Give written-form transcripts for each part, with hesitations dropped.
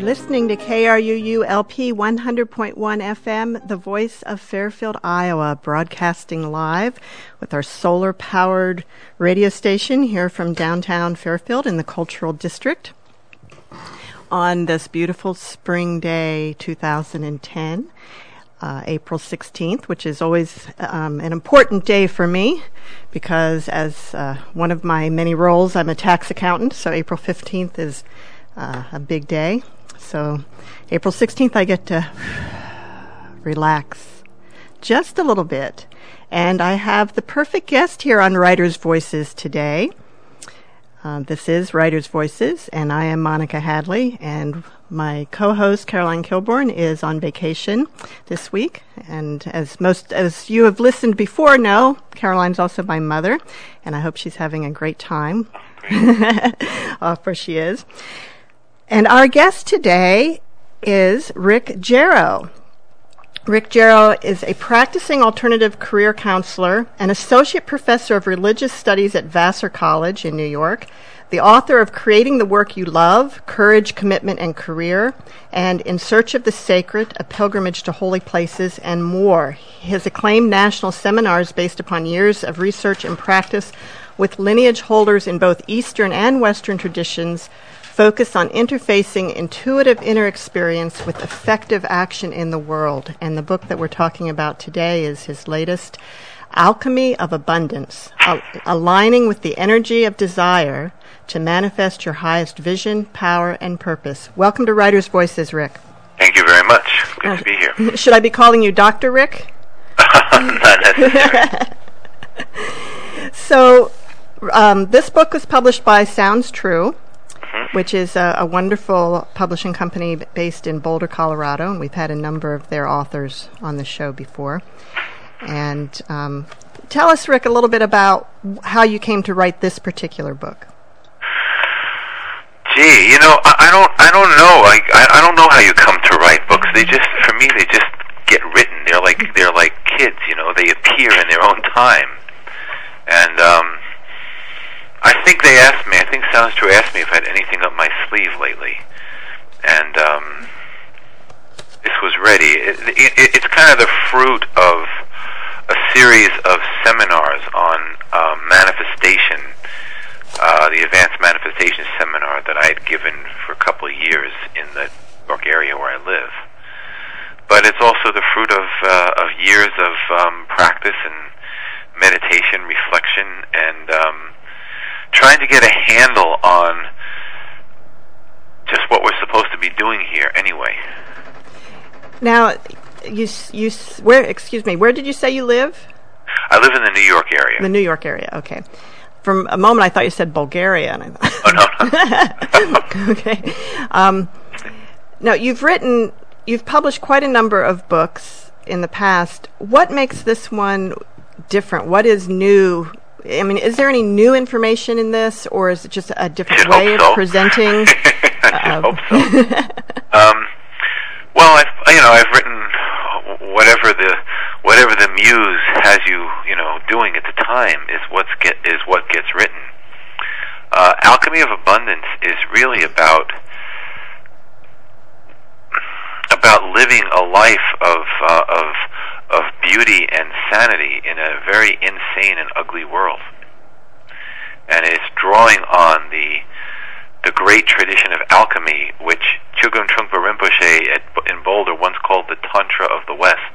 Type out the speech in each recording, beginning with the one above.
listening to KRUU LP 100.1 FM, the voice of Fairfield, Iowa, broadcasting live with our solar-powered radio station here from downtown Fairfield in the Cultural District on this beautiful spring day 2010, April 16th, which is always an important day for me because as one of my many roles, I'm a tax accountant, so April 15th is a big day. So April 16th, I get to relax just a little bit. And I have the perfect guest here on Writers' Voices today. This is Writers' Voices, and I am Monica Hadley, and my co-host, Caroline Kilborn, is on vacation this week. And as you have listened before know, Caroline's also my mother, and I hope she's having a great time. For she is. And our guest today is Rick Jarrow. Rick Jarrow is a practicing alternative career counselor, an associate professor of religious studies at Vassar College in New York, the author of Creating the Work You Love, Courage, Commitment, and Career, and In Search of the Sacred, A Pilgrimage to Holy Places, and more. His acclaimed national seminars based upon years of research and practice with lineage holders in both Eastern and Western traditions focus on interfacing intuitive inner experience with effective action in the world. And the book that we're talking about today is his latest, Alchemy of Abundance, aligning with the energy of desire to manifest your highest vision, power, and purpose. Welcome to Writers' Voices, Rick. Thank you very much. Good to be here. Should I be calling you Dr. Rick? Not necessary. So, this book was published by Sounds True, which is a wonderful publishing company based in Boulder, Colorado, and we've had a number of their authors on the show before. And tell us, Rick, a little bit about how you came to write this particular book. Gee, I don't know. I don't know how you come to write books. For me, they just get written. They're like kids, they appear in their own time. And I think Sounds True asked me if I had anything up my sleeve lately, and this was ready. It's kind of the fruit of a series of seminars on manifestation, the Advanced Manifestation Seminar that I had given for a couple of years in the York area where I live. But it's also the fruit of years of practice and meditation, reflection, and trying to get a handle on just what we're supposed to be doing here anyway. Now, where did you say you live? I live in the New York area. The New York area, okay. For a moment I thought you said Bulgaria. And I thought, oh, no. Okay. Now, you've published quite a number of books in the past. What makes this one different? What is new? I mean, is there any new information in this, or is it just a different way of presenting? I hope so. Well, I've written whatever the muse has you, doing at the time is what gets written. Alchemy of Abundance is really about living a life of beauty and sanity in a very insane and ugly world. And it's drawing on the great tradition of alchemy, which Chogyam Trungpa Rinpoche in Boulder once called the Tantra of the West.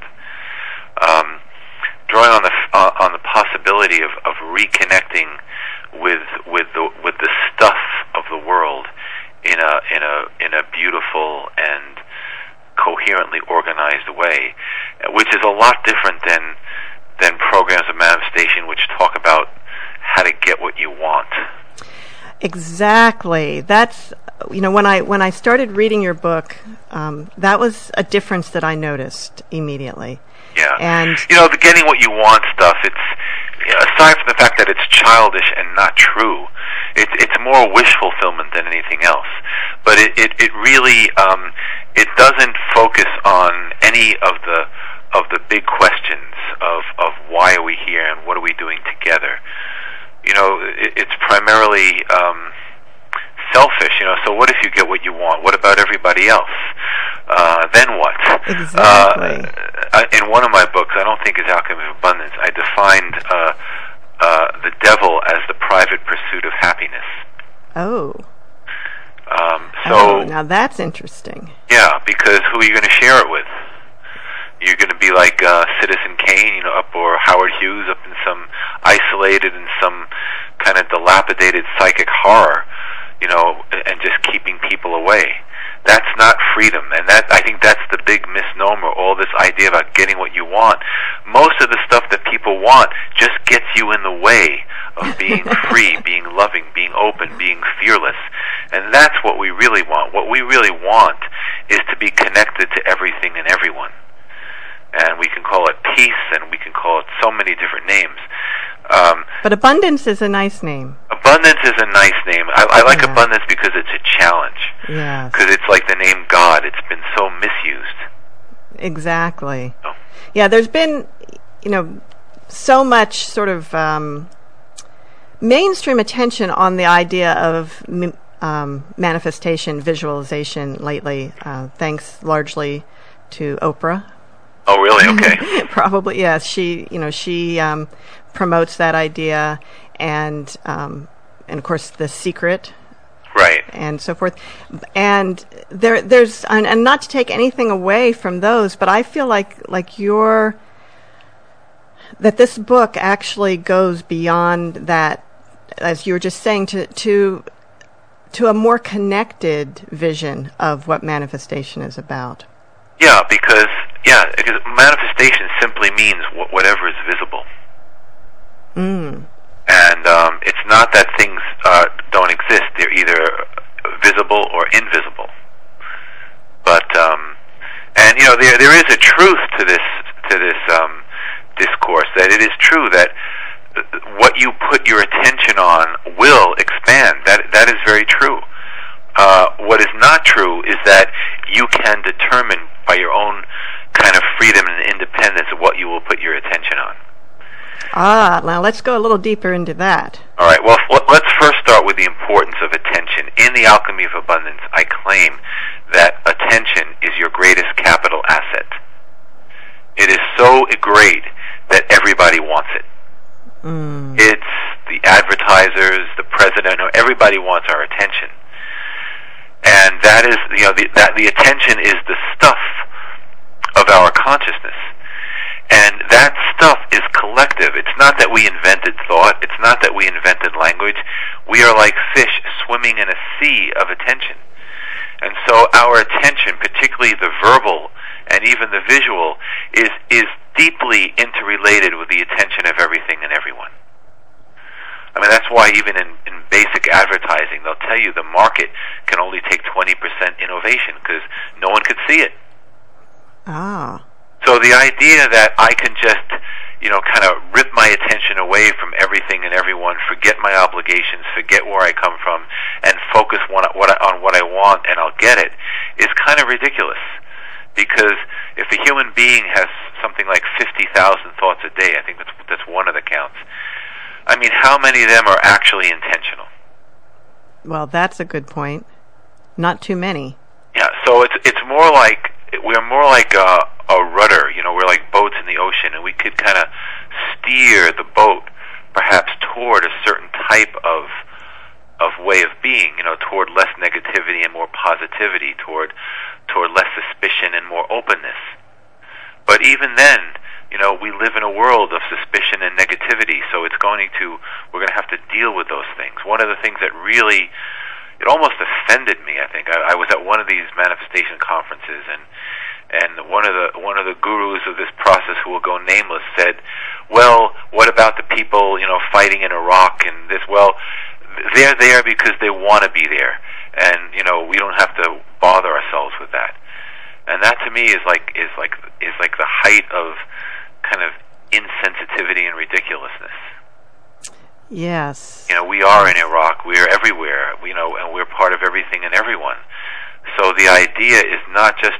Drawing on the possibility of reconnecting with the stuff of the world in a beautiful and coherently organized way, which is a lot different than programs of manifestation which talk about how to get what you want. Exactly. That's when I started reading your book, that was a difference that I noticed immediately. Yeah. And the getting what you want stuff, it's aside from the fact that it's childish and not true, it's more wish fulfillment than anything else. But it really it doesn't focus on any of the big questions of why are we here and what are we doing together. It's primarily selfish, so what if you get what you want? What about everybody else? Then what? Exactly. In one of my books, I don't think it's Alchemy of Abundance, I defined the devil as the private pursuit of happiness. Oh. So now that's interesting. Yeah, because who are you going to share it with? You're going to be like Citizen Kane, or Howard Hughes, up in some isolated and some kind of dilapidated psychic horror, and just keeping people away. That's not freedom, and I think that's the big misnomer, all this idea about getting what you want. Most of the stuff that people want just gets you in the way of being free, being loving, being open, being fearless. And that's what we really want. What we really want is to be connected to everything and everyone. And we can call it peace, and we can call it so many different names. But abundance is a nice name. Abundance is a nice name. I like abundance because it's a challenge. Yeah. Because it's like the name God. It's been so misused. Exactly. Oh. Yeah, there's been, so much sort of mainstream attention on the idea of manifestation, visualization lately, thanks largely to Oprah. Oh, really? Okay. Probably, yes. She promotes that idea, and of course, The Secret, right, and so forth. And there's and not to take anything away from those, but I feel like that this book actually goes beyond that, as you were just saying, to a more connected vision of what manifestation is about. Yeah, because manifestation simply means whatever is visible. Mm. And it's not that things don't exist; they're either visible or invisible. But there is a truth to this discourse, that it is true that what you put your attention on will expand. That is very true. What is not true is that you can determine by your own kind of freedom and independence of what you will put your attention on. Now let's go a little deeper into that. All right, well, let's first start with the importance of attention. In the Alchemy of Abundance, I claim that attention is your greatest capital asset. It is so great that everybody wants it. Mm. It's the advertisers, the president, everybody wants our attention. And that is, the attention is the stuff of our consciousness. And that stuff is collective. It's not that we invented thought. It's not that we invented language. We are like fish swimming in a sea of attention. And so our attention, particularly the verbal and even the visual, is deeply interrelated with the attention of everything and everyone. I mean, that's why even in basic advertising, they'll tell you the market can only take 20% innovation because no one could see it. Ah. So the idea that I can just, kind of rip my attention away from everything and everyone, forget my obligations, forget where I come from, and focus on what I want and I'll get it, is kind of ridiculous. Because if a human being has something like 50,000 thoughts a day, I think that's one of the counts. I mean, how many of them are actually intentional? Well, that's a good point. Not too many. Yeah, so it's more like, we're more like a rudder, we're like boats in the ocean, and we could kind of steer the boat perhaps toward a certain type of way of being, toward less negativity and more positivity, toward less suspicion and more openness. But even then, we live in a world of suspicion and negativity, so we're going to have to deal with those things. One of the things that really, it almost offended me, I think. I was at one of these manifestation conferences, and one of the gurus of this process, who will go nameless, said, well, what about the people, fighting in Iraq and this? Well, they're there because they want to be there, and we don't have to bother ourselves with that. And that to me is like the height of kind of insensitivity and ridiculously. Yes. We are in Iraq. We are everywhere. And we're part of everything and everyone. So the idea is not just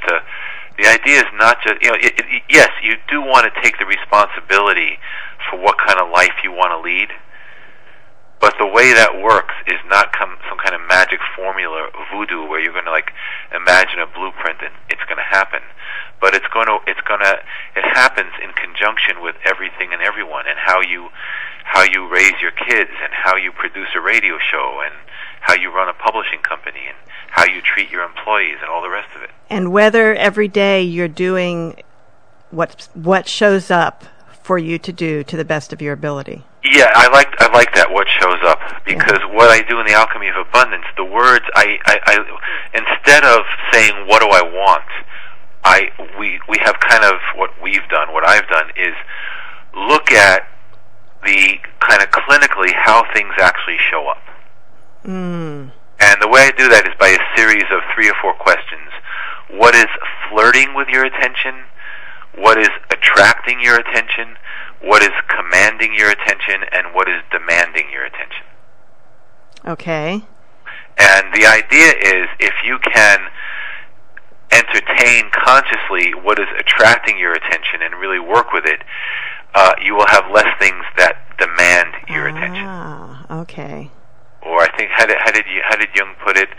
yes, you do want to take the responsibility for what kind of life you want to lead, But the way that works is not some kind of magic formula, voodoo, where you're going to like imagine a blueprint and it's going to happen. But it happens in conjunction with everything and everyone, and how you raise your kids, and how you produce a radio show, and how you run a publishing company, and how you treat your employees, and all the rest of it. And whether every day you're doing what shows up for you to do to the best of your ability. Yeah, I like that, what shows up, because what I do in the Alchemy of Abundance, the words, I instead of saying, what do I want, we have kind of what I've done is look at the kind of clinically how things actually show up. And the way I do that is by a series of 3 or 4 questions. What is flirting with your attention? What is attracting your attention? What is commanding your attention? And what is demanding your attention? Okay. And the idea is, if you can entertain consciously what is attracting your attention and really work with it, you will have less things that demand your attention. Okay. Or I think, how did Jung put it?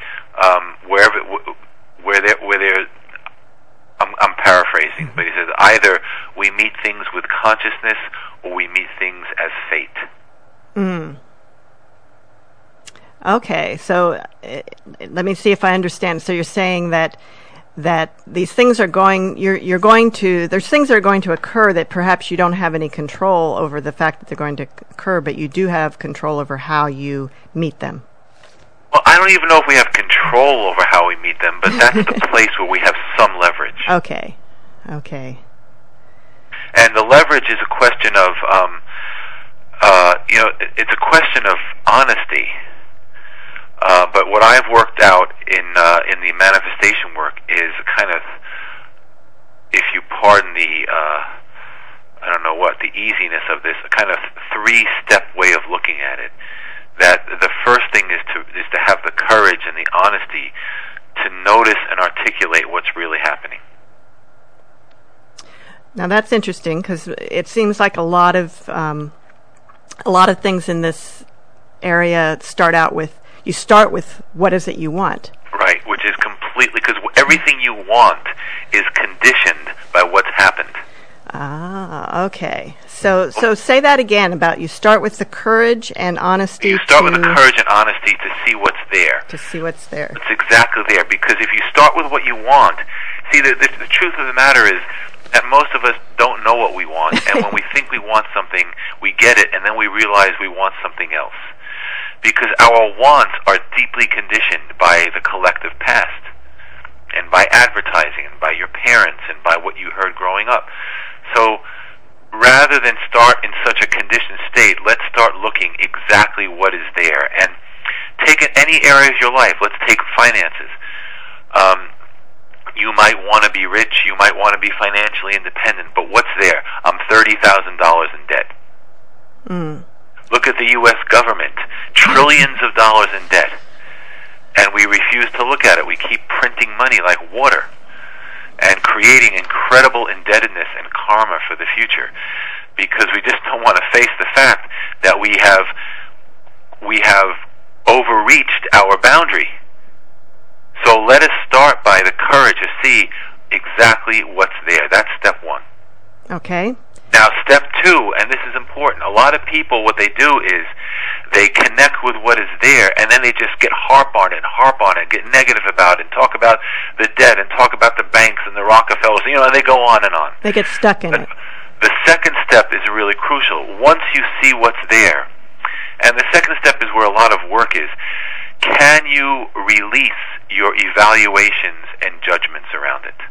I'm paraphrasing, but he says either we meet things with consciousness or we meet things as fate. Okay, so let me see if I understand. So you're saying that these things are there's things that are going to occur that perhaps you don't have any control over the fact that they're going to occur, but you do have control over how you meet them. Well, I don't even know if we have control over how we meet them, but that's the place where we have some leverage. Okay. And the leverage is a question of, it's a question of honesty. But what I've worked out in the manifestation work is kind of, if you pardon the, the easiness of this, a kind of 3-step way of looking at it. That the first thing is to have the courage and the honesty to notice and articulate what's really happening. Now that's interesting, because it seems like a lot of things in this area start with what is it you want. Right, which is completely, because everything you want is conditioned by what's happened. Okay. So say that again about you start with the courage and honesty. You start with the courage and honesty to see what's there. It's exactly there, because if you start with what you want, see, the truth of the matter is that most of us don't know what we want, and when we think we want something, we get it, and then we realize we want something else. Because our wants are deeply conditioned by the collective past, and by advertising, and by your parents, and by what you heard growing up. So rather than start in such a conditioned state, let's start looking exactly what is there. And take any area of your life. Let's take finances. You might want to be rich. You might want to be financially independent. But what's there? I'm $30,000 in debt. Look at the U.S. government. Trillions of dollars in debt. And we refuse to look at it. We keep printing money like water, and creating incredible indebtedness and karma for the future, because we just don't want to face the fact that we have overreached our boundary. So let us start by the courage to see exactly what's there. That's step 1. Okay. Now, step 2, and this is important, a lot of people, what they do is they connect with what is there, and then they just get harp on it, get negative about it, and talk about the debt, and talk about the banks and the Rockefellers, and they go on and on. They get stuck in it. The second step is really crucial. Once you see what's there, and the second step is where a lot of work is, can you release your evaluations and judgments around it?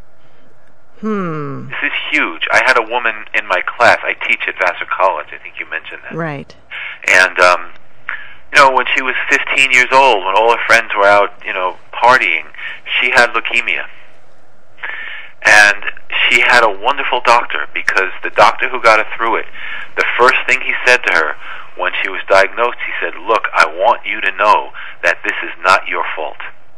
This is huge. I had a woman in my class. I teach at Vassar College. I think you mentioned that. Right. And, when she was 15 years old, when all her friends were out, partying, she had leukemia. And she had a wonderful doctor, because the doctor who got her through it, the first thing he said to her when she was diagnosed, he said, "Look, I want you to know that this is not your fault."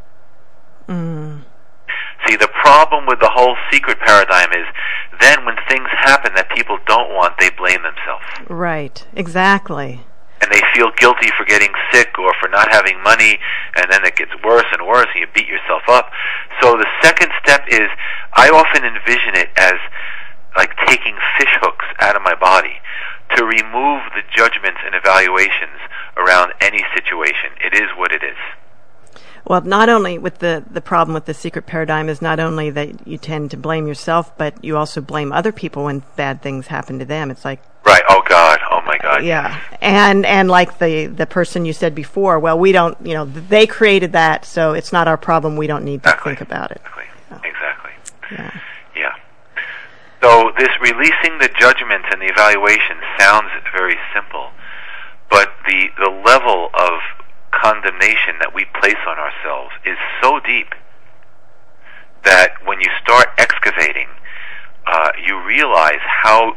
See, the problem with the whole secret paradigm is then when things happen that people don't want, they blame themselves. Right, exactly. and they feel guilty for getting sick or for not having money, and then it gets worse and worse, and you beat yourself up. So the second step is, I often envision it as like taking fish hooks out of my body to remove the judgments and evaluations around any situation. It is what it is. Well, not only with the problem with the secret paradigm is not only that you tend to blame yourself, but you also blame other people when bad things happen to them. It's like... Right. Oh, God. Oh, my God. Yeah. And like the person you said before, well, we don't, they created that, so it's not our problem. We don't need to think about it. Exactly. Oh. Exactly. Yeah. Yeah. So this releasing the judgments and the evaluation sounds very simple, but the level of condemnation that we place on ourselves is so deep that when you start excavating, you realize how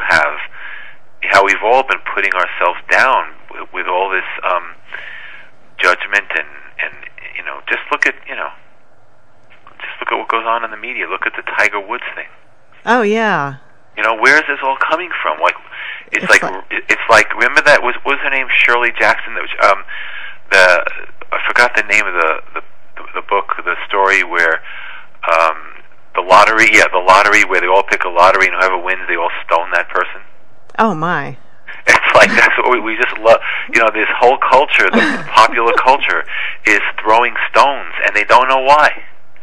we've all been putting ourselves down with all this judgment and just look at what goes on in the media. Look at the Tiger Woods thing. Oh yeah. Where is this all coming from? Like it's like remember that was her name Shirley Jackson? That was I forgot the name of the book, the story where the lottery where they all pick a lottery and whoever wins they all stone that person. Oh my. It's like that's what we just love. This whole culture, the popular culture, is throwing stones and they don't know why.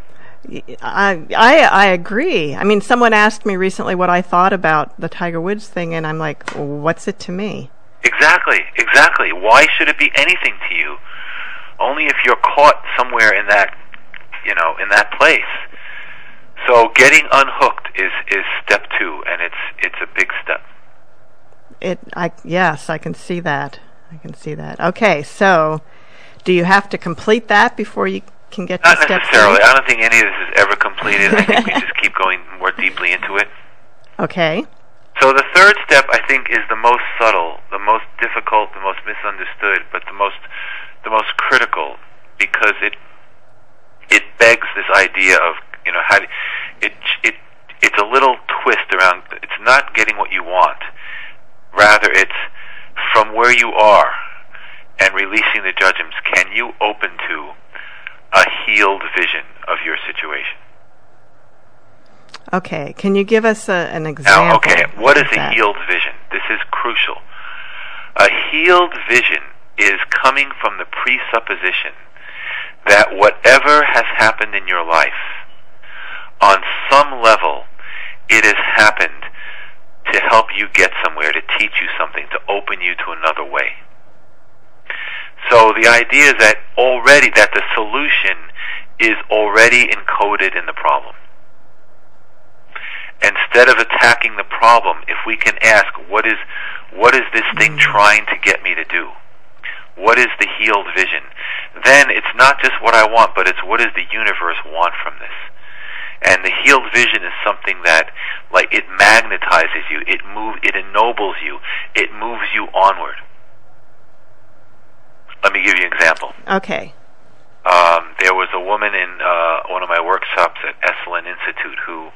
I agree. I mean, someone asked me recently what I thought about the Tiger Woods thing, and I'm like, what's it to me? Exactly. Why should it be anything to you? Only if you're caught somewhere in that, in that place. So getting unhooked is step 2, and it's a big step. Yes, I can see that. Okay, so do you have to complete that before you can get to step 3? Not necessarily. I don't think any of this is ever completed. I think we just keep going more deeply into it. Okay. So the third step, I think, is the most subtle, the most difficult, the most misunderstood, but the most critical, because it begs this idea of how it's a little twist around. It's not getting what you want. Rather, it's from where you are and releasing the judgments. Can you open to a healed vision of your situation? Okay, can you give us an example? Now, okay, what is a healed vision? This is crucial. A healed vision is coming from the presupposition that whatever has happened in your life, on some level, it has happened to help you get somewhere, to teach you something, to open you to another way. So the idea is that the solution is already encoded in the problem. Instead of attacking the problem, if we can ask, what is this thing trying to get me to do? What is the healed vision? Then it's not just what I want, but it's what does the universe want from this? And the healed vision is something that, like, it magnetizes you, it ennobles you, it moves you onward. Let me give you an example. Okay. There was a woman in one of my workshops at Esalen Institute who,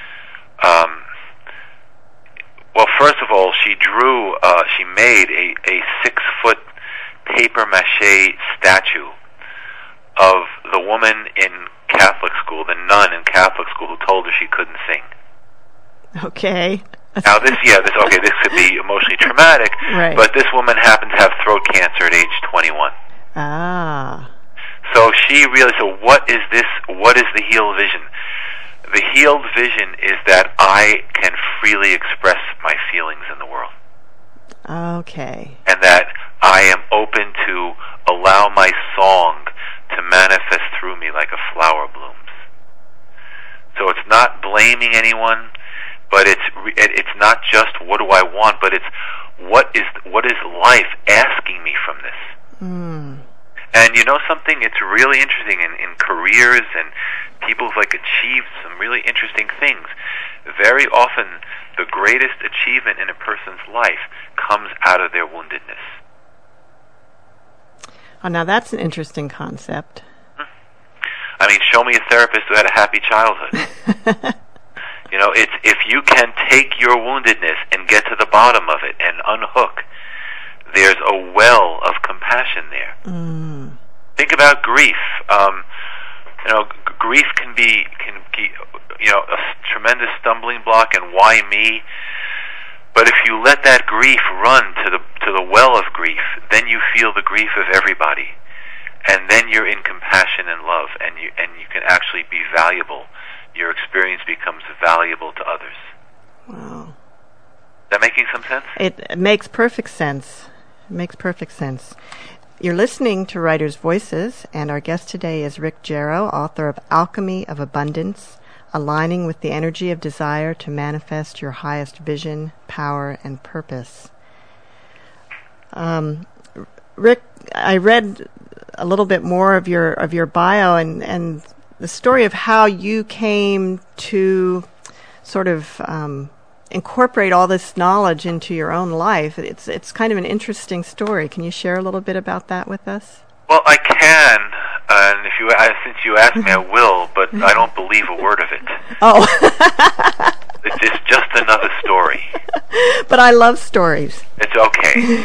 well, first of all, she made a 6-foot paper mache statue of the woman in Catholic school, the nun in Catholic school who told her she couldn't sing. Okay. Now this could be emotionally traumatic, right. But this woman happened to have throat cancer at age 21. Ah. So she realized, so what is this? What is the healed vision? The healed vision is that I can freely express my feelings in the world. Okay. And that I am open to allow my song to manifest through me like a flower blooms. So it's not blaming anyone, but it's not just what do I want, but it's what is life asking me from this. Mm. And you know something? It's really interesting in careers and people who've achieved some really interesting things. Very often, the greatest achievement in a person's life comes out of their woundedness. Oh, now that's an interesting concept. I mean, show me a therapist who had a happy childhood. It's if you can take your woundedness and get to the bottom of it and unhook, there's a well of compassion there. Mm. Think about grief. Grief can be a tremendous stumbling block, and why me? But if you let that grief run to the well of grief, then you feel the grief of everybody, and then you're in compassion and love, and you can actually be valuable. Your experience becomes valuable to others. Wow. Is that making some sense? It makes perfect sense. It makes perfect sense. You're listening to Writers' Voices, and our guest today is Rick Jarrow, author of Alchemy of Abundance, Aligning with the Energy of Desire to Manifest Your Highest Vision, Power, and Purpose. Rick, I read a little bit more of your bio and the story of how you came to sort of incorporate all this knowledge into your own life. It's kind of an interesting story. Can you share a little bit about that with us? Well, I can, and since you asked me, I will. But I don't believe a word of it. Oh, it's just another story. But I love stories. It's okay.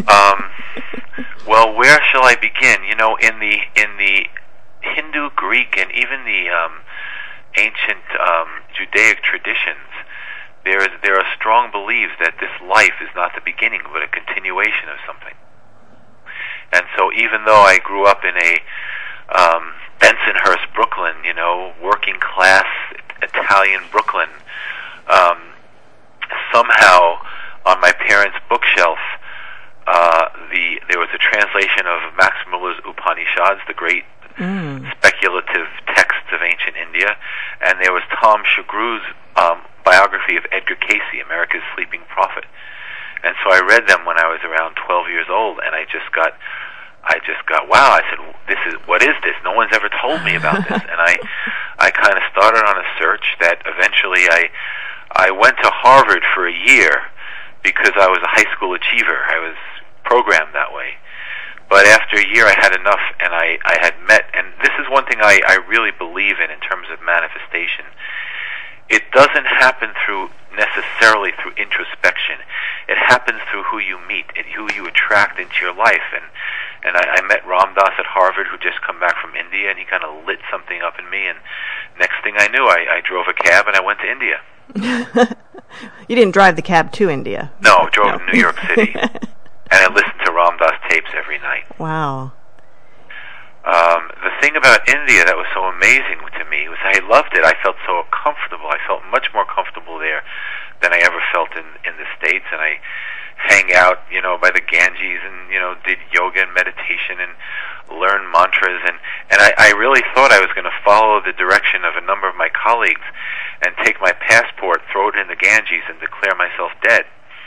Well, where shall I begin? In the Hindu, Greek, and even the ancient Judaic traditions, there are strong beliefs that this life is not the beginning, but a continuation of something. And so, even though I grew up in a Bensonhurst, Brooklyn, working class Italian Brooklyn, somehow on my parents' bookshelf, there was a translation of Max Muller's Upanishads, the great speculative texts of ancient India, and there was Tom Shagru's biography of Edgar Cayce, America's Sleeping Prophet. And so I read them when I was around 12 years old, and I just got wow. I said, what is this? No one's ever told me about this. And I kind of started on a search that eventually I went to Harvard for a year because I was a high school achiever. I was programmed that way. But after a year, I had enough, and I had met, and this is one thing I really believe in terms of manifestation. It doesn't happen necessarily through introspection. It happens through who you meet and who you attract into your life. And I met Ram Dass at Harvard, who just come back from India, and he kind of lit something up in me. And next thing I knew, I drove a cab and I went to India. You didn't drive the cab to India? No, I drove to New York City. And I listened to Ram Dass tapes every night. Wow. The thing about India that was so amazing to me was I loved it. I felt so comfortable. I felt much more comfortable there than I ever felt in the States. And I hang out, by the Ganges and, did yoga and meditation and learned mantras. And I really thought I was going to follow the direction of a number of my colleagues and take my passport, throw it in the Ganges, and declare myself dead.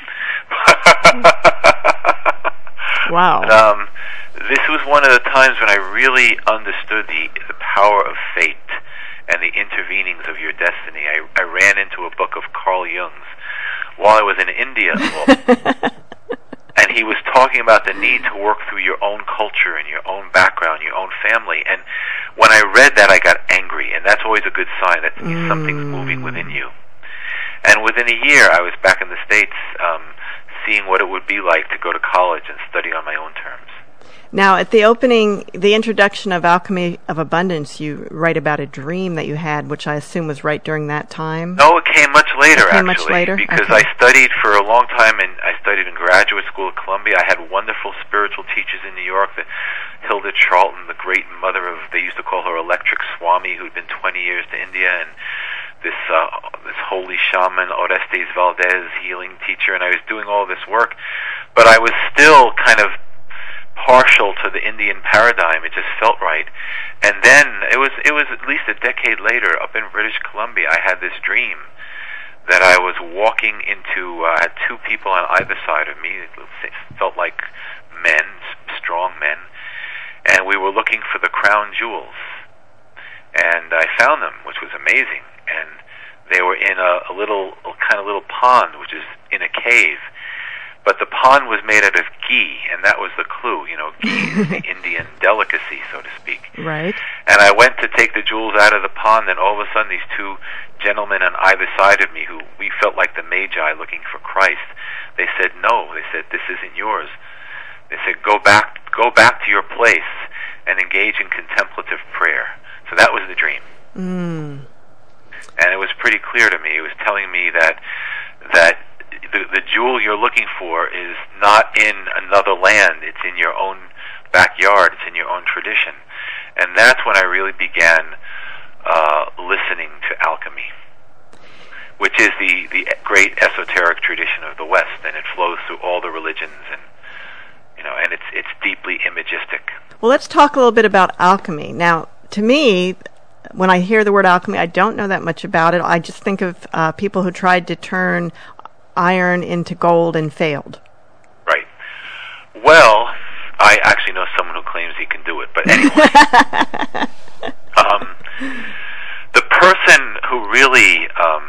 Wow. But, this was one of the times when I really understood the power of fate and the intervenings of your destiny. I ran into a book of Carl Jung's while I was in India, and he was talking about the need to work through your own culture and your own background, your own family. And when I read that, I got angry, and that's always a good sign that something's moving within you. And within a year, I was back in the States, seeing what it would be like to go to college and study on my own terms. Now, at the introduction of Alchemy of Abundance, you write about a dream that you had, which I assume was right during that time? No, it came much later, Much later? Because okay. I studied for a long time, and I studied in graduate school at Columbia. I had wonderful spiritual teachers in New York, Hilda Charlton, the great mother of, they used to call her Electric Swami, who'd been 20 years to India, and this holy shaman, Orestes Valdez, healing teacher, and I was doing all this work, but I was still kind of partial to the Indian paradigm. It just felt right. And then it was at least a decade later, up in British Columbia, I had this dream that I was walking into, I had two people on either side of me. It felt like men, strong men, and we were looking for the crown jewels. And I found them, which was amazing. And they were in a little pond, which is in a cave. But the pond was made out of ghee, and that was the clue. Ghee is the Indian delicacy, so to speak. Right. And I went to take the jewels out of the pond, and all of a sudden these two gentlemen on either side of me, we felt like the Magi looking for Christ, they said, no. They said, this isn't yours. They said, go back to your place and engage in contemplative prayer. So that was the dream. And it was pretty clear to me. It was telling me that the jewel you're looking for is not in another land. It's in your own backyard. It's in your own tradition. And that's when I really began listening to alchemy, which is the great esoteric tradition of the West, and it flows through all the religions, and it's deeply imagistic. Well, let's talk a little bit about alchemy. Now, to me, when I hear the word alchemy, I don't know that much about it. I just think of people who tried to turn iron into gold and failed. Right. Well, I actually know someone who claims he can do it, but anyway. The person who really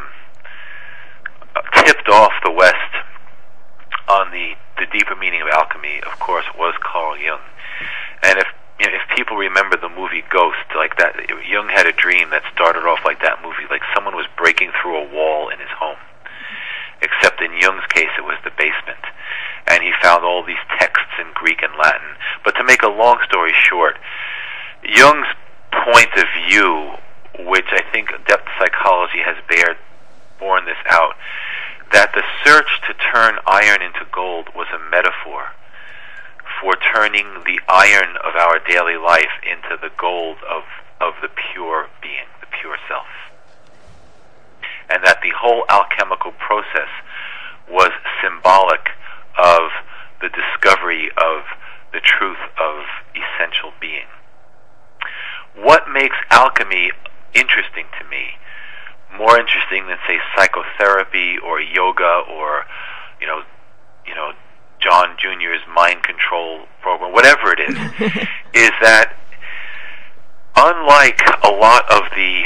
tipped off the West on the deeper meaning of alchemy, of course, was Carl Jung. And if people remember the movie Ghost, like that, Jung had a dream that started off like that movie, like someone was breaking through a wall in his home. Except in Jung's case, it was the basement. And he found all these texts in Greek and Latin. But to make a long story short, Jung's point of view, which I think depth psychology has borne this out, that the search to turn iron into gold was a metaphor for turning the iron of our daily life into the gold of the pure being, the pure self. And that the whole alchemical process was symbolic of the discovery of the truth of essential being. What makes alchemy interesting to me, more interesting than, say, psychotherapy or yoga or, John Jr.'s mind control program, whatever it is that unlike a lot of the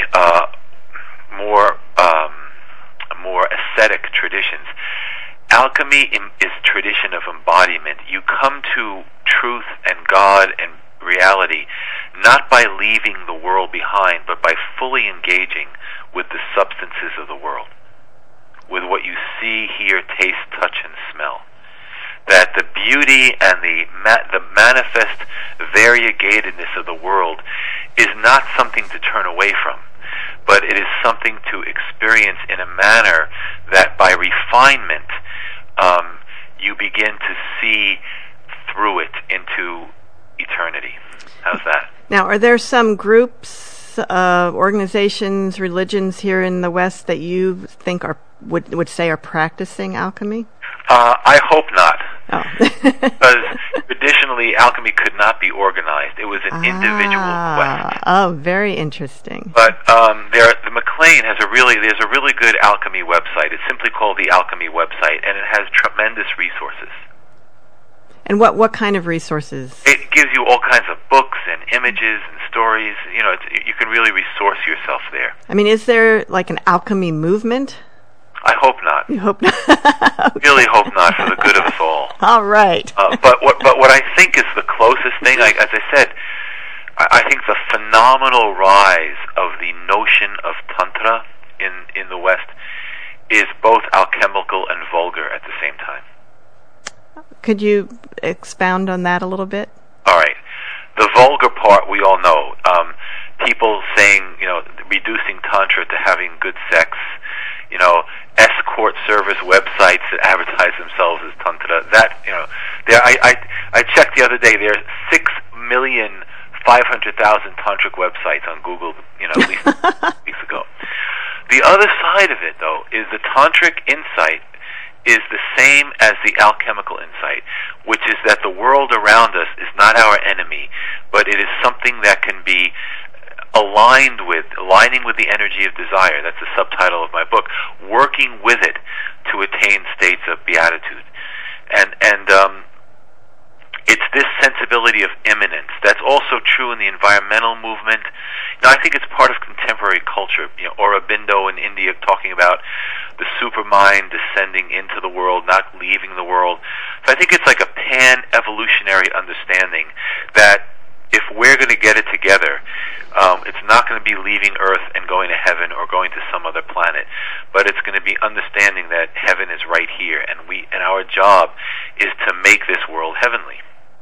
more ascetic traditions, alchemy is tradition of embodiment. You come to truth and God and reality not by leaving the world behind, but by fully engaging with the substances of the world, with what you see, hear, taste, touch, and smell. That the beauty and the manifest variegatedness of the world is not something to turn away from, but it is something to experience in a manner that by refinement you begin to see through it into eternity. How's that? Now, are there some groups, organizations, religions here in the West that you think would say are practicing alchemy? I hope not. Oh. Because traditionally, alchemy could not be organized. It was an individual quest. Oh, very interesting. But the McLean there's a really good alchemy website. It's simply called the Alchemy website, and it has tremendous resources. And what kind of resources? It gives you all kinds of books and images and stories. You can really resource yourself there. I mean, is there like an alchemy movement? I hope not. You hope not? Okay. Really hope not, for the good of us all. All right. But what I think is the closest thing, as I said, I think the phenomenal rise of the notion of Tantra in the West is both alchemical and vulgar at the same time. Could you expound on that a little bit? All right. The vulgar part we all know. People saying, reducing Tantra to having good sex, escort service websites that advertise themselves as Tantra. I checked the other day, there are 6,500,000 tantric websites on Google, at least weeks ago. The other side of it, though, is the tantric insight is the same as the alchemical insight, which is that the world around us is not our enemy, but it is something that can be aligning with the energy of desire. That's the subtitle of my book. Working with it to attain states of beatitude, and it's this sensibility of immanence that's also true in the environmental movement. I think it's part of contemporary culture. Aurobindo in India talking about the supermind descending into the world, not leaving the world. So I think it's like a pan-evolutionary understanding that if we're going to get it together, it's not going to be leaving Earth and going to heaven or going to some other planet, but it's going to be understanding that heaven is right here, and our job is to make this world heavenly.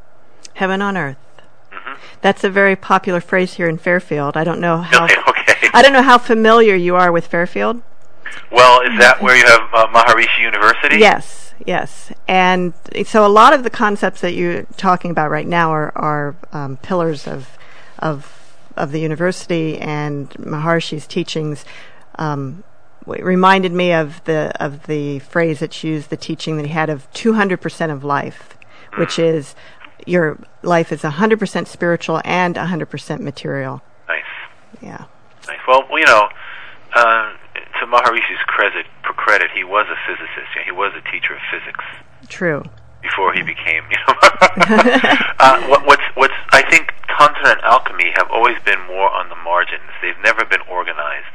Heaven on earth. Mm-hmm. That's a very popular phrase here in Fairfield. I don't know how. Okay. I don't know how familiar you are with Fairfield. Well, is that where you have Maharishi University? Yes, yes. And so a lot of the concepts that you're talking about right now are pillars of the university, and Maharishi's teachings reminded me of the phrase that's used, the teaching that he had of 200% of life, which is your life is 100% spiritual and 100% material. Nice. Yeah. Nice. Well, you know, to Maharishi's credit, he was a physicist. You know, he was a teacher of physics. True. Before he became, you know. What's I think Tantra and alchemy have always been more on the margins. They've never been organized.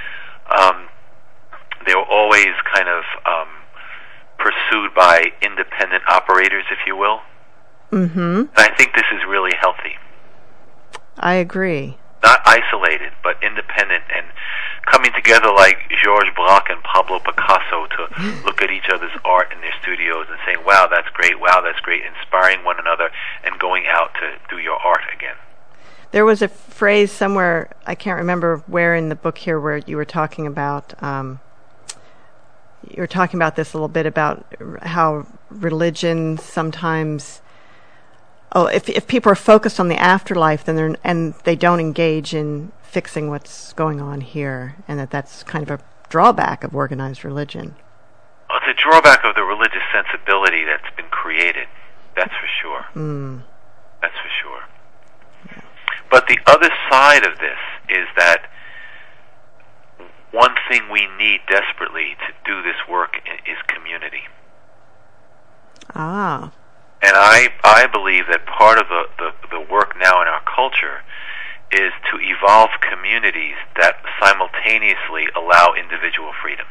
They were always kind of pursued by independent operators, if you will. Mm-hmm. And I think this is really healthy. I agree. Not isolated, but independent, and coming together like Georges Braque and Pablo Picasso to look at each other's art in their studios and saying, wow, that's great, inspiring one another and going out to do your art again. There was a phrase somewhere, I can't remember where in the book here, where you were talking about this a little bit, about how religion sometimes, if people are focused on the afterlife, then they don't engage in fixing what's going on here, and that's kind of a drawback of organized religion. Well, it's a drawback of the religious sensibility that's been created. That's for sure. That's for sure. Yeah. But the other side of this is that one thing we need desperately to do this work is community. Ah. And I believe that part of the work now in our culture is to evolve communities that simultaneously allow individual freedom.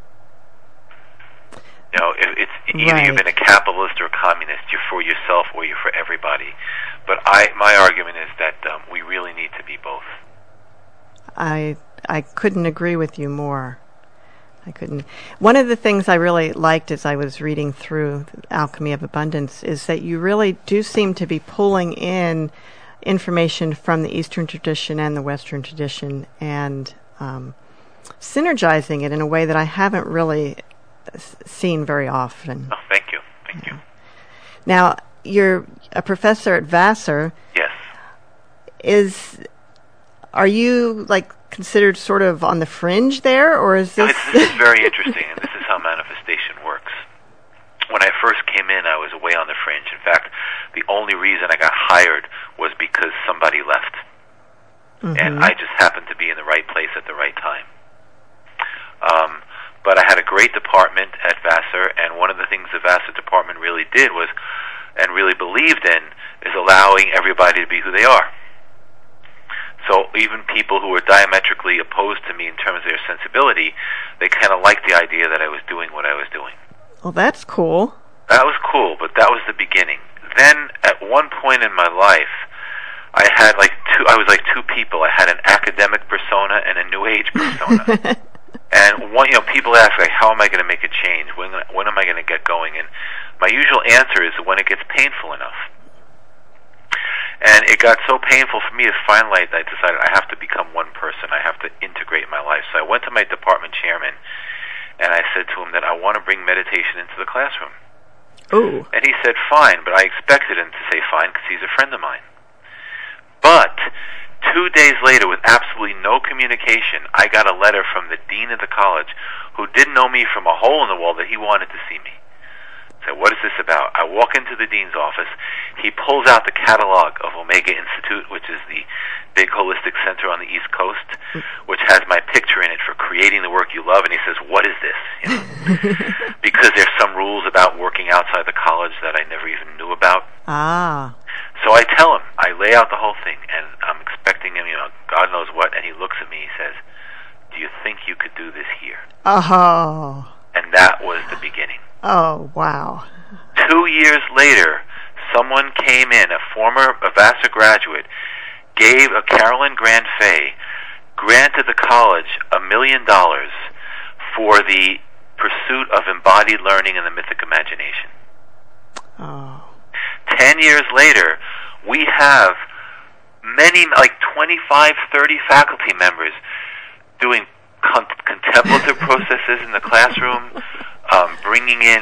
You know, it's either you've been a capitalist or a communist, you're for yourself or you're for everybody. But my argument is that we really need to be both. I couldn't agree with you more. I couldn't. One of the things I really liked as I was reading through Alchemy of Abundance is that you really do seem to be pulling in information from the Eastern tradition and the Western tradition and synergizing it in a way that I haven't really seen very often. Oh, thank you. Thank you. Now, you're a professor at Vassar. Yes. Are you considered sort of on the fringe there, or is this... This is very interesting, and this is how manifestation works. When I first came in, I was way on the fringe. In fact, the only reason I got hired was because somebody left. Mm-hmm. And I just happened to be in the right place at the right time. But I had a great department at Vassar, and one of the things the Vassar department really did was, and really believed in, is allowing everybody to be who they are. So even people who were diametrically opposed to me in terms of their sensibility, they kind of liked the idea that I was doing what I was doing. Well, that's cool. That was cool, but that was the beginning. Then, at one point in my life, I had I was like two people. I had an academic persona and a New Age persona. And people ask, how am I going to make a change? When am I going to get going? And my usual answer is when it gets painful enough. And it got so painful for me that finally I decided I have to become one person. I have to integrate my life. So I went to my department chairman, and I said to him that I want to bring meditation into the classroom. Ooh. And he said, fine, but I expected him to say fine because he's a friend of mine. But 2 days later, with absolutely no communication, I got a letter from the dean of the college who didn't know me from a hole in the wall that he wanted to see me. I said, what is this about? I walk into the dean's office. He pulls out the catalog of Omega Institute, which is the big holistic center on the East Coast, which has my picture in it for creating the work you love. And he says, what is this? Because there's some rules about working outside the college that I never even knew about. Ah. So I tell him, I lay out the whole thing, and I'm expecting him, God knows what, and he looks at me, he says, do you think you could do this here? Oh. And that was the beginning. Oh, wow. 2 years later, someone came in, a Vassar graduate, gave a Carolyn Grant Fay, granted the college $1 million for the pursuit of embodied learning and the mythic imagination. Oh. 10 years later, we have many, like 25, 30 faculty members doing contemplative processes in the classroom, bringing in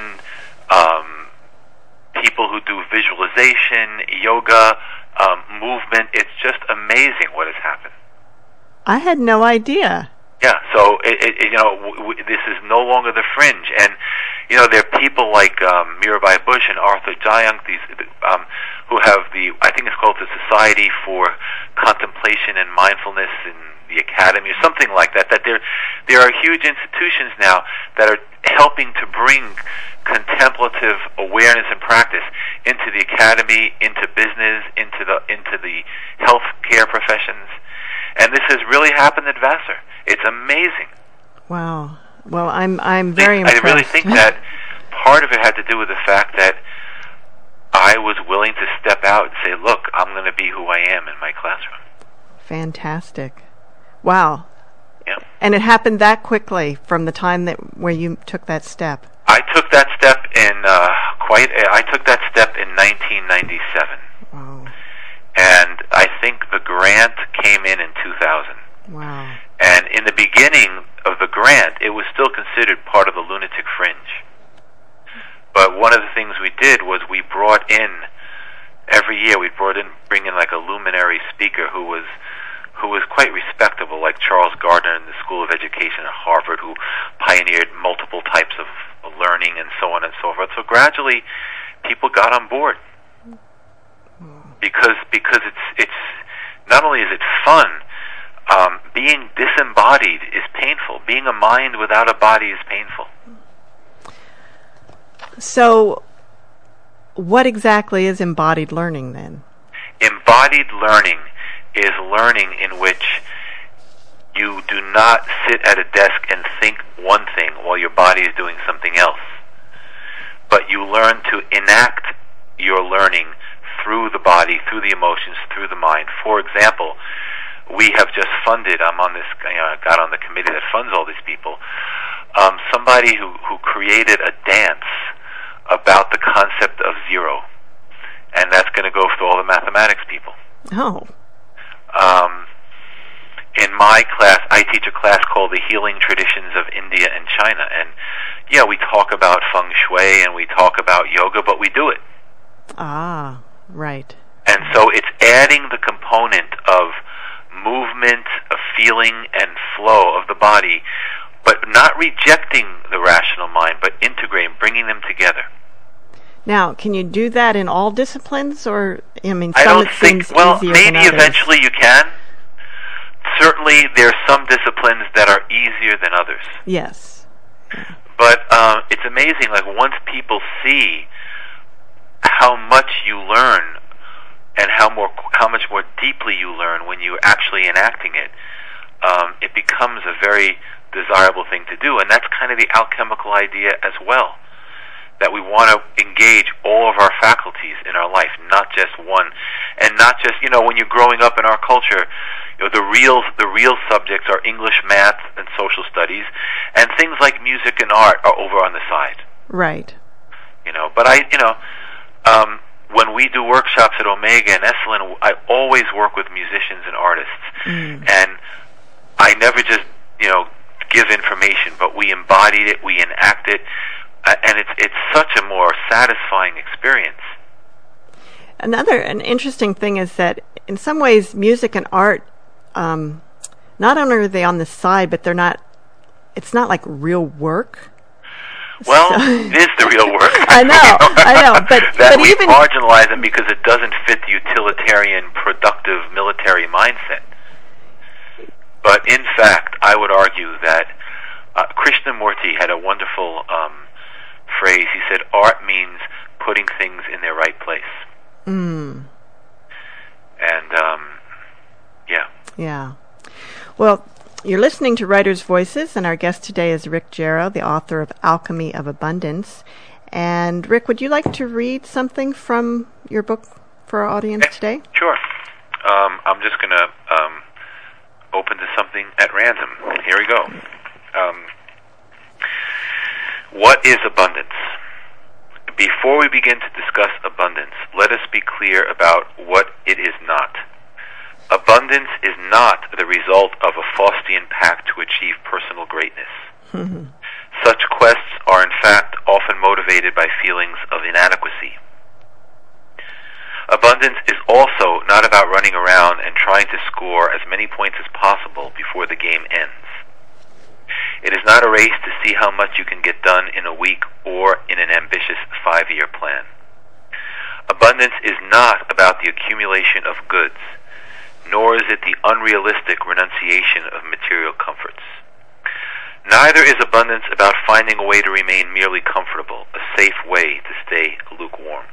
people who do visualization, yoga, movement. It's just amazing what has happened. I had no idea. Yeah, so this is no longer the fringe, and there are people like Mirabai Bush and Arthur Jayant, these who have I think it's called the Society for Contemplation and Mindfulness in the Academy, or something like that. That there are huge institutions now that are helping to bring contemplative awareness and practice into the academy, into business, into the healthcare professions, and this has really happened at Vassar. It's amazing. Wow. Well, I'm very impressed. I really think that part of it had to do with the fact that I was willing to step out and say, look, I'm going to be who I am in my classroom. Fantastic. Wow. Yeah. And it happened that quickly from the time where you took that step. I took that step I took that step in 1997. Wow. And I think the grant came in 2000. Wow. And in the beginning of the grant, it was still considered part of the lunatic fringe. But one of the things we did was we brought in, every year bring in like a luminary speaker who was quite respectable, like Charles Gardner in the School of Education at Harvard, who pioneered multiple types of learning and so on and so forth. So gradually, people got on board because it's not only is it fun, being disembodied is painful. Being a mind without a body is painful. So, what exactly is embodied learning then? Embodied learning is learning in which you do not sit at a desk and think one thing while your body is doing something else, but you learn to enact your learning through the body, through the emotions, through the mind. For example, we have just funded, I'm on this, I got on the committee that funds all these people, somebody who created a dance about the concept of zero, and that's going to go for all the mathematics people. Oh. In my class, I teach a class called The Healing Traditions of India and China, and we talk about feng shui and we talk about yoga, but we do it. Ah, right. And so it's adding the component of movement, of feeling, and flow of the body, but not rejecting the rational mind, but integrating, bringing them together. Now, can you do that in all disciplines, or I don't think. Well, maybe eventually you can. Certainly, there are some disciplines that are easier than others. Yes. But it's amazing. Like once people see how much you learn and how much more deeply you learn when you're actually enacting it, it becomes a very desirable thing to do. And that's kind of the alchemical idea as well, that we want to engage all of our faculties in our life, not just one. And not just, when you're growing up in our culture, the real subjects are English, math, and social studies, and things like music and art are over on the side. Right. But when we do workshops at Omega and Esalen, I always work with musicians and artists. And I never just, give information, but we embody it, we enact it, and it's such a more satisfying experience. An interesting thing is that in some ways music and art, not only are they on the side, but it's not like real work. Well, it is the real work. I know, but we even marginalize them because it doesn't fit the utilitarian, productive military mindset. But in fact, I would argue that Krishnamurti had a wonderful phrase. He said, art means putting things in their right place. And, Yeah. Well, you're listening to Writers' Voices, and our guest today is Rick Jarrow, the author of Alchemy of Abundance. And, Rick, would you like to read something from your book for our audience today? Sure. I'm just going to open to something at random. Here we go. What is abundance? Before we begin to discuss abundance, let us be clear about what it is not. Abundance is not the result of a Faustian pact to achieve personal greatness. Such quests are in fact often motivated by feelings of inadequacy. Abundance is also not about running around and trying to score as many points as possible before the game ends. It is not a race to see how much you can get done in a week or in an ambitious 5-year plan. Abundance is not about the accumulation of goods, nor is it the unrealistic renunciation of material comforts. Neither is abundance about finding a way to remain merely comfortable, a safe way to stay lukewarm.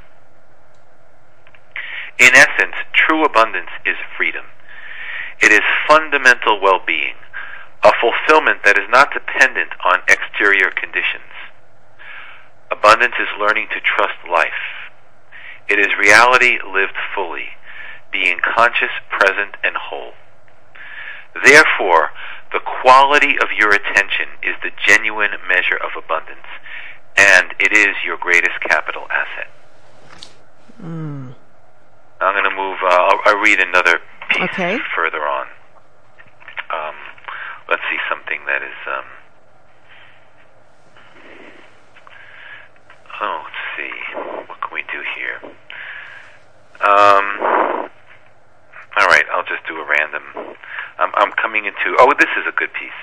In essence, true abundance is freedom. It is fundamental well-being, a fulfillment that is not dependent on exterior conditions. Abundance is learning to trust life. It is reality lived fully, being conscious, present, and whole. Therefore, the quality of your attention is the genuine measure of abundance, and it is your greatest capital asset. I'm going to move, I'll read another piece further on. Let's see something that is, let's see, what can we do here? All right, I'll just do a random. I'm coming into, this is a good piece.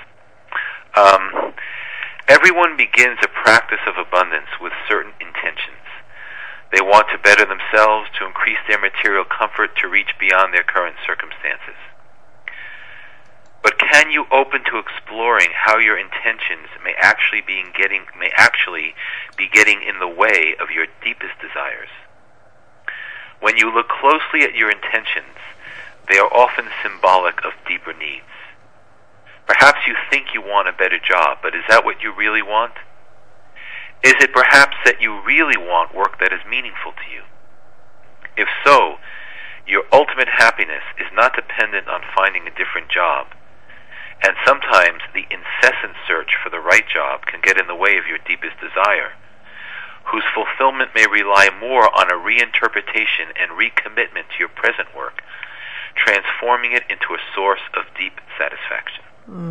Everyone begins a practice of abundance with certain intentions. They want to better themselves, to increase their material comfort, to reach beyond their current circumstances. But can you open to exploring how your intentions may actually be getting in the way of your deepest desires? When you look closely at your intentions, they are often symbolic of deeper needs. Perhaps you think you want a better job, but is that what you really want? Is it perhaps that you really want work that is meaningful to you? If so, your ultimate happiness is not dependent on finding a different job, and sometimes the incessant search for the right job can get in the way of your deepest desire, whose fulfillment may rely more on a reinterpretation and recommitment to your present work, transforming it into a source of deep satisfaction.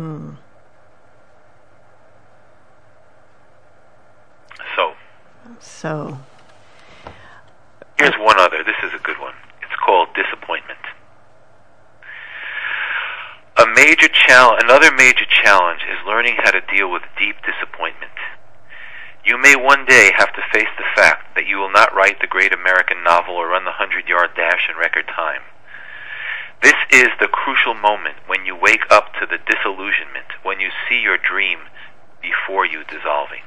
So, here's one other. This is a good one. It's called disappointment. Another major challenge is learning how to deal with deep disappointment. You may one day have to face the fact that you will not write the great American novel or run the 100-yard dash in record time. This is the crucial moment when you wake up to the disillusionment, when you see your dream before you dissolving.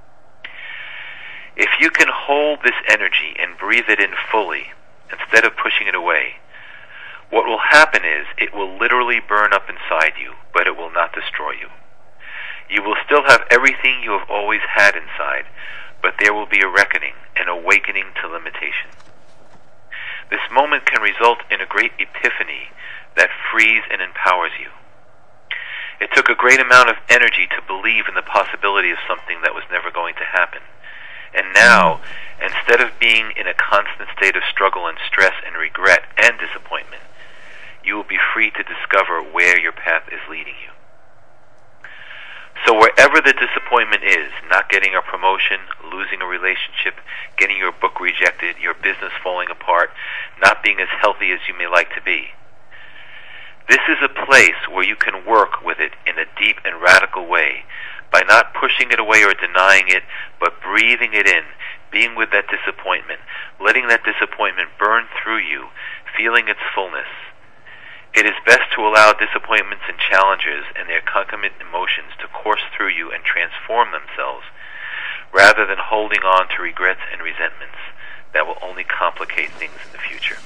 If you can hold this energy and breathe it in fully, instead of pushing it away, what will happen is it will literally burn up inside you, but it will not destroy you. You will still have everything you have always had inside, but there will be a reckoning, an awakening to limitation. This moment can result in a great epiphany that frees and empowers you. It took a great amount of energy to believe in the possibility of something that was never going to happen. And now, instead of being in a constant state of struggle and stress and regret and disappointment, you will be free to discover where your path is leading you. So wherever the disappointment is, not getting a promotion, losing a relationship, getting your book rejected, your business falling apart, not being as healthy as you may like to be, this is a place where you can work with it in a deep and radical way by not pushing it away or denying it, but breathing it in, being with that disappointment, letting that disappointment burn through you, feeling its fullness. It is best to allow disappointments and challenges and their concomitant emotions to course through you and transform themselves, rather than holding on to regrets and resentments that will only complicate things in the future.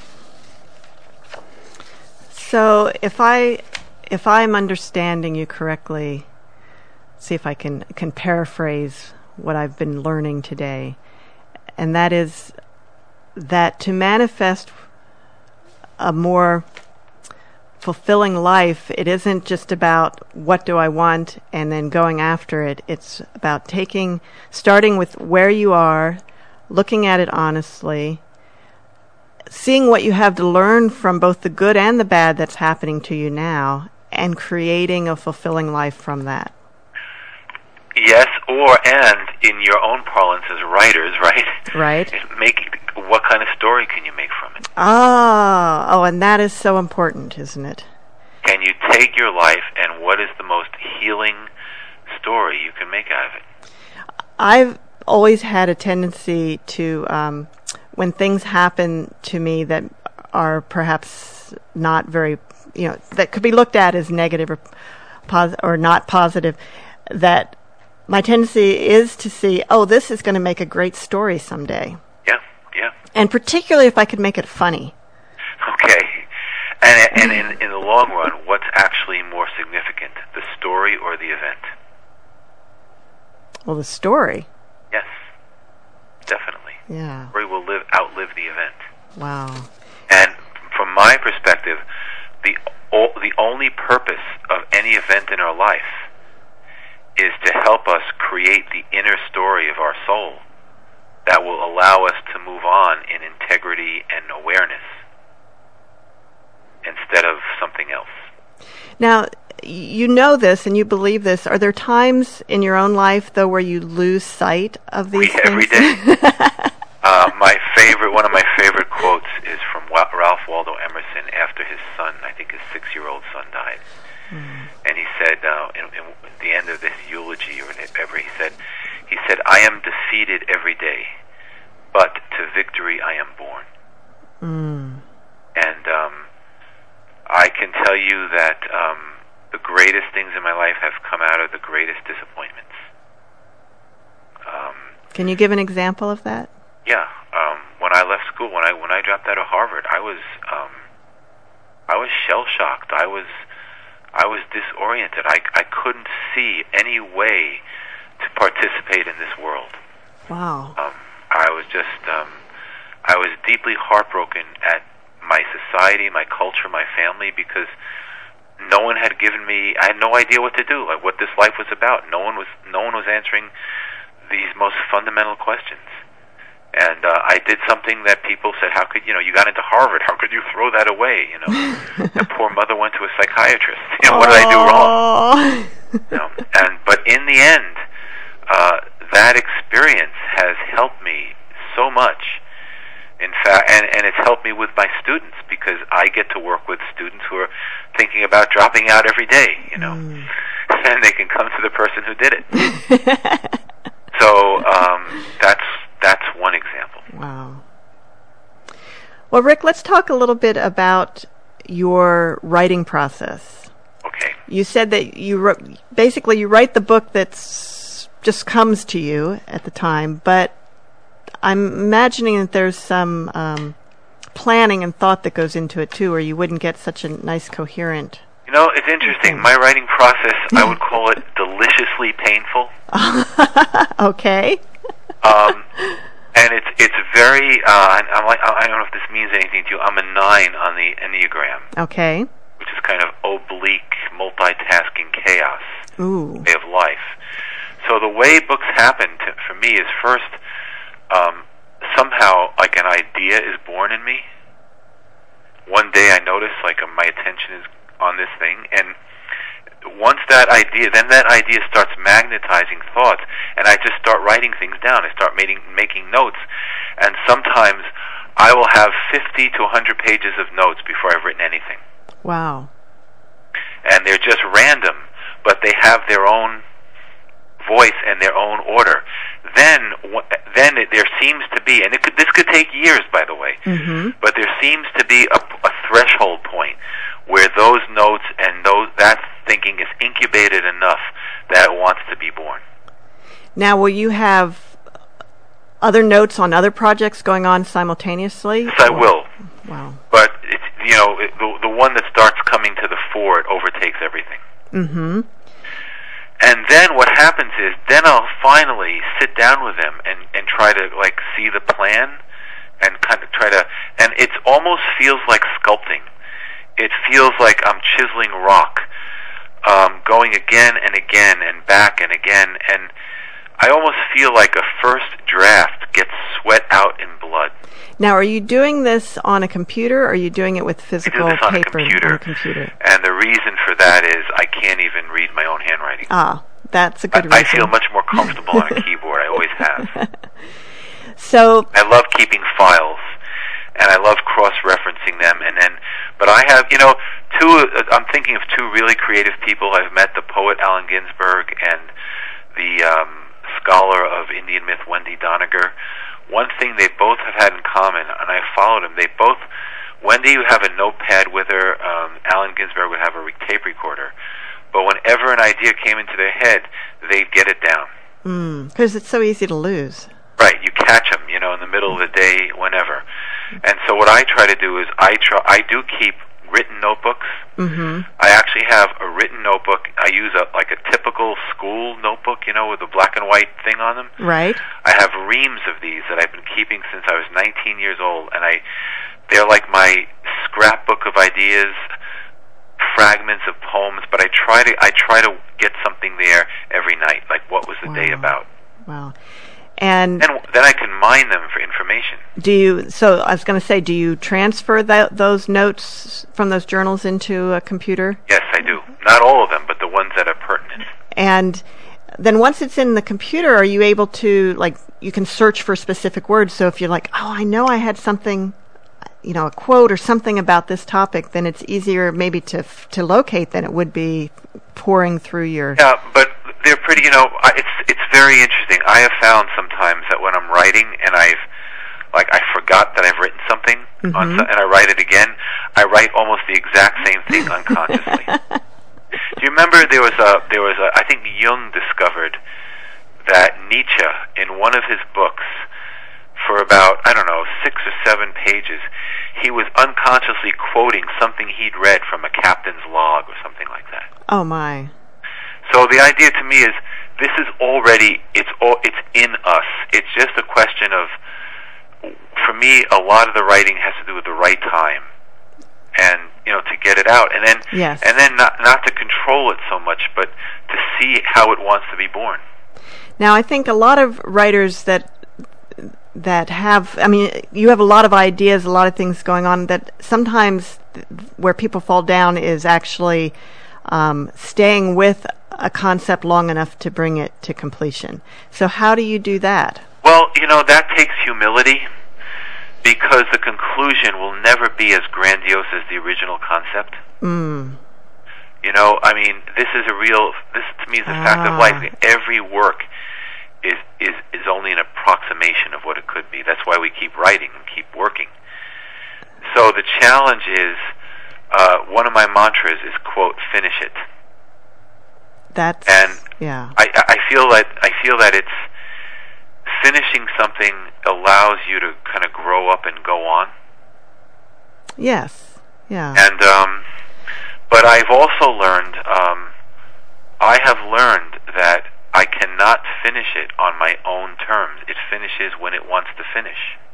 So if I'm understanding you correctly, see if I can paraphrase what I've been learning today, and that is that to manifest a more fulfilling life, it isn't just about what do I want and then going after it. It's about starting with where you are, looking at it honestly, seeing what you have to learn from both the good and the bad that's happening to you now, and creating a fulfilling life from that. Yes, and in your own parlance as writers, right? Right. What kind of story can you make from it? Oh, and that is so important, isn't it? Can you take your life and what is the most healing story you can make out of it? I've always had a tendency to, when things happen to me that are perhaps not very, that could be looked at as negative or not positive, that my tendency is to see, this is going to make a great story someday. Yeah. And particularly if I could make it funny. Okay. And in the long run, what's actually more significant, the story or the event? Well, the story. Yes, definitely. Yeah. The story will outlive the event. Wow. And from my perspective, the only purpose of any event in our life is to help us create the inner story of our soul that will allow us to move on in integrity and awareness instead of something else. Now, you know this and you believe this. Are there times in your own life, though, where you lose sight of these things? Every day. One of my favorite quotes is from Ralph Waldo Emerson after his son, I think his 6-year-old son, died. And he said, at the end of this eulogy or whatever, he said, I am defeated every day, but to victory I am born. And I can tell you that the greatest things in my life have come out of the greatest disappointments. Can you give an example of that? Yeah. When I left school, when I dropped out of Harvard, I was shell shocked. I was disoriented. I couldn't see any way to participate in this world. Wow. I was deeply heartbroken at my society, my culture, my family, because no one had given me. I had no idea what to do, like what this life was about. No one was answering these most fundamental questions. And I did something that people said, "How could you got into Harvard? How could you throw that away?" And poor mother went to a psychiatrist. What did I do wrong? But in the end, that experience has helped me so much. In fact, and it's helped me with my students because I get to work with students who are thinking about dropping out every day. And they can come to the person who did it. So that's one example. Wow. Well, Rick, let's talk a little bit about your writing process. Okay. You said that you write the book that's just comes to you at the time, but I'm imagining that there's some planning and thought that goes into it too, or you wouldn't get such a nice, coherent. It's interesting. My writing process, I would call it deliciously painful. Okay. And it's very. I don't know if this means anything to you. I'm a 9 on the Enneagram. Okay. Which is kind of oblique, multitasking chaos. Ooh. Way of life. So the way books happen for me is first, somehow like an idea is born in me. One day I notice like my attention is on this thing, and once that idea starts magnetizing thoughts, and I just start writing things down. I start making notes, and sometimes I will have 50 to 100 pages of notes before I've written anything. Wow. And they're just random, but they have their own voice and their own order. Then there seems to be, and this could take years, by the way, but there seems to be a threshold point where those notes and that thinking is incubated enough that it wants to be born. Now, will you have other notes on other projects going on simultaneously? Yes, I will. Wow. But it's, the one that starts coming to the fore, it overtakes everything. Mm-hmm. And then what happens is, then I'll finally sit down with them and try to see the plan and kind of try to, and it almost feels like sculpting. It feels like I'm chiseling rock, going again and again and back and again, and I almost feel like a first draft gets sweat out in blood. Now, are you doing this on a computer, or are you doing it with physical I do this on paper? On a computer. And the reason for that is I can't even read my own handwriting. Ah, that's a good reason. I feel much more comfortable on a keyboard. I always have. So I love keeping files, and I love cross-referencing them. But I have, I'm thinking of two really creative people. I've met the poet Allen Ginsberg and the scholar of Indian myth Wendy Doniger. One thing they both have had in common, and I followed them, Wendy would have a notepad with her, Allen Ginsberg would have a tape recorder. But whenever an idea came into their head, they'd get it down. Because it's so easy to lose. Right, you catch them, in the middle of the day, whenever. And so what I try to do is I do keep written notebooks. Mm-hmm. I actually have a written notebook. I use a typical school notebook, with a black and white thing on them. Right. I have reams of these that I've been keeping since I was 19 years old, and they're like my scrapbook of ideas, fragments of poems. But I try to get something there every night. Like, what was the day about? Wow. And then I can mine them for information. So I was going to say, do you transfer those notes from those journals into a computer? Yes, I do. Not all of them, but the ones that are pertinent. And then once it's in the computer, are you able to, you can search for specific words? So if you're like, oh, I know I had something, a quote or something about this topic, then it's easier maybe to locate than it would be pouring through your... Yeah, but they're pretty, it's very interesting. I have found sometimes that when I'm writing and I forgot that I've written something, mm-hmm. And I write it again, I write almost the exact same thing unconsciously. Do you remember there was a I think Jung discovered that Nietzsche, in one of his books, for about, 6 or 7 pages, he was unconsciously quoting something he'd read from a captain's log or something like that. Oh my. So the idea to me is, this is already, it's in us. It's just a question of, for me, a lot of the writing has to do with the right time, and to get it out, and then yes. And then not to control it so much, but to see how it wants to be born. Now, I think a lot of writers that have, you have a lot of ideas, a lot of things going on, that sometimes where people fall down is actually staying with a concept long enough to bring it to completion. So how do you do that? Well, that takes humility, because the conclusion will never be as grandiose as the original concept. This to me is a fact of life. Every work is only an approximation of what it could be. That's why we keep writing and keep working. So the challenge is, one of my mantras is, quote, finish it. Yeah. I feel that it's finishing something allows you to kind of grow up and go on. Yes. Yeah. And but I've also learned, I have learned that I cannot finish it on my own terms. It finishes when it wants to finish.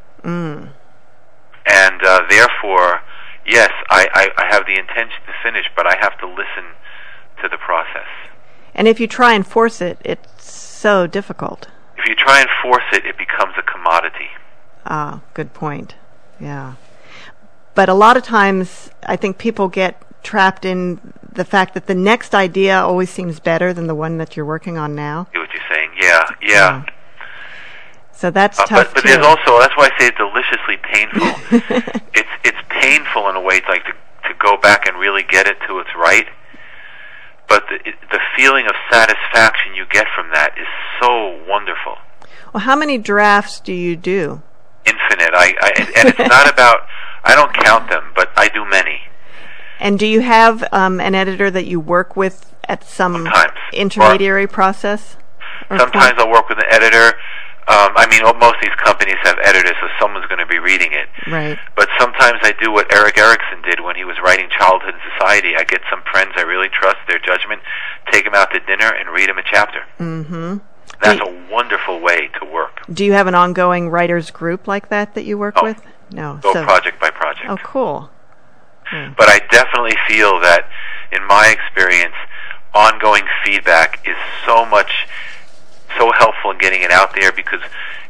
And therefore, yes, I have the intention to finish, but I have to listen to the process. And if you try and force it, it's so difficult. If you try and force it, it becomes a commodity. Ah, good point. Yeah. But a lot of times, I think people get trapped in the fact that the next idea always seems better than the one that you're working on now. See what you're saying? Yeah. So that's tough. But there's also, that's why I say it's deliciously painful. It's painful in a way, to go back and really get it to its right. But the feeling of satisfaction you get from that is so wonderful. Well, how many drafts do you do? Infinite. And it's not about, I don't count them, but I do many. And do you have an editor that you work with at some sometimes. Intermediary process? Sometimes I'll work with an editor. Most of these companies have editors, so someone's going to be reading it. Right. But sometimes I do what Erik Erikson did when he was writing Childhood and Society. I get some friends I really trust, their judgment, take them out to dinner and read them a chapter. Mm-hmm. That's a wonderful way to work. Do you have an ongoing writers group like that you work with? No. Go project by project. Oh, cool. But I definitely feel that, in my experience, ongoing feedback is so helpful in getting it out there, because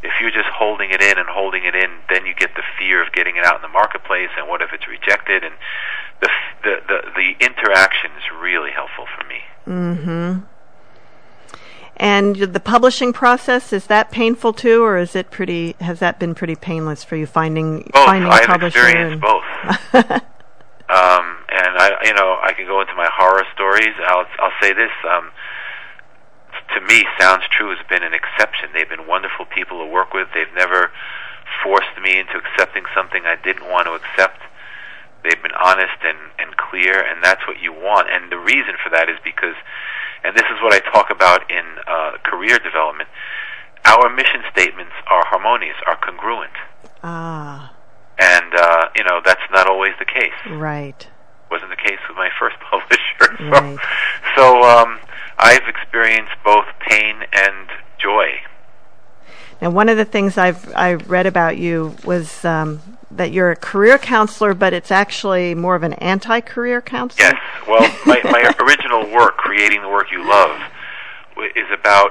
If you're just holding it in, then you get the fear of getting it out in the marketplace, and what if it's rejected? And the interaction is really helpful for me. Mm-hmm. And the publishing process, is that painful too, or has that been pretty painless for you finding both. Finding a publisher? I've experienced both. And I can go into my horror stories. I'll say this. To me, Sounds True has been an exception. They've been wonderful people to work with. They've never forced me into accepting something I didn't want to accept. They've been honest and clear, and that's what you want. And the reason for that is because, and this is what I talk about in career development, our mission statements are harmonious, are congruent. Ah. And, that's not always the case. Right. Wasn't the case with my first publisher. Right. So I've experienced both pain and joy. Now, one of the things I read about you was that you're a career counselor, but it's actually more of an anti-career counselor. Yes. Well, my original work, Creating the Work You Love, is about.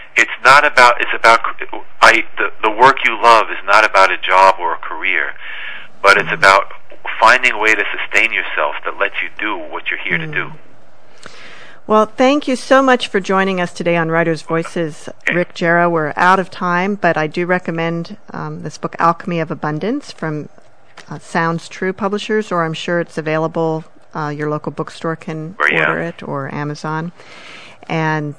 The work you love is not about a job or a career, but it's about finding a way to sustain yourself that lets you do what you're here to do. Well, thank you so much for joining us today on Writers' Voices, Rick Jarrow. We're out of time, but I do recommend this book, Alchemy of Abundance, from Sounds True Publishers, or I'm sure it's available. Your local bookstore can order it, or Amazon. And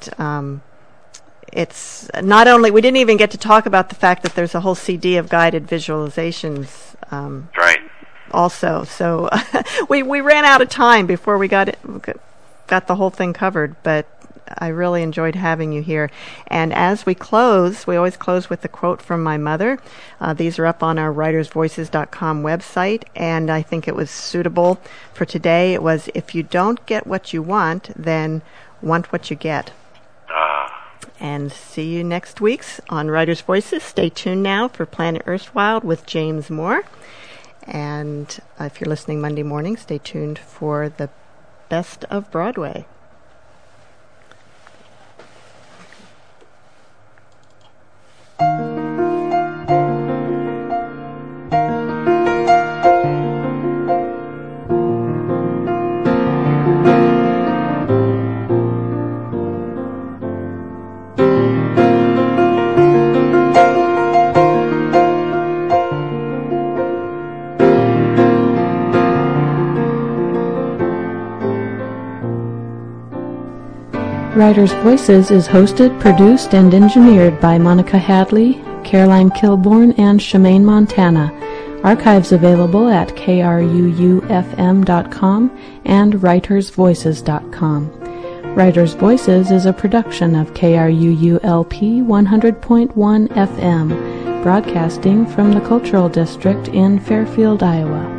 it's not only, we didn't even get to talk about the fact that there's a whole CD of guided visualizations. Right. Also, so we ran out of time before we got the whole thing covered, but I really enjoyed having you here. And as we close, we always close with a quote from my mother. These are up on our writersvoices.com website, and I think it was suitable for today. It was, if you don't get what you want, then want what you get. And see you next week on Writers' Voices. Stay tuned now for Planet Erstwhile with James Moore. And if you're listening Monday morning, stay tuned for the Best of Broadway. Writers' Voices is hosted, produced, and engineered by Monica Hadley, Caroline Kilborn, and Shemaine Montana. Archives available at kruufm.com and writersvoices.com. Writers' Voices is a production of KRUU-LP 100.1 FM, broadcasting from the Cultural District in Fairfield, Iowa.